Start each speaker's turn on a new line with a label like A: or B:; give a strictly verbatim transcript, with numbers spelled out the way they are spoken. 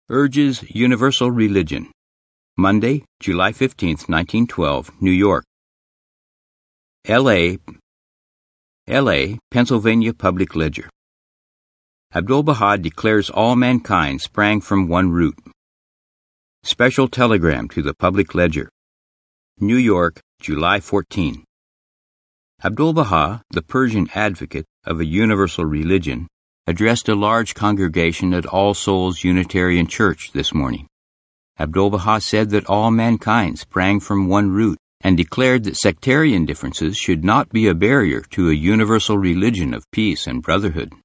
A: urges universal religion. Monday, July fifteenth, nineteen twelve, New York. L A L A, Pennsylvania Public Ledger. Abdu'l-Baha declares all mankind sprang from one root. Special telegram to the Public Ledger. New York, July fourteenth. Abdu'l-Baha, the Persian advocate of a universal religion, addressed a large congregation at All Souls Unitarian Church this morning. Abdu'l-Baha said that all mankind sprang from one root and declared that sectarian differences should not be a barrier to a universal religion of peace and brotherhood.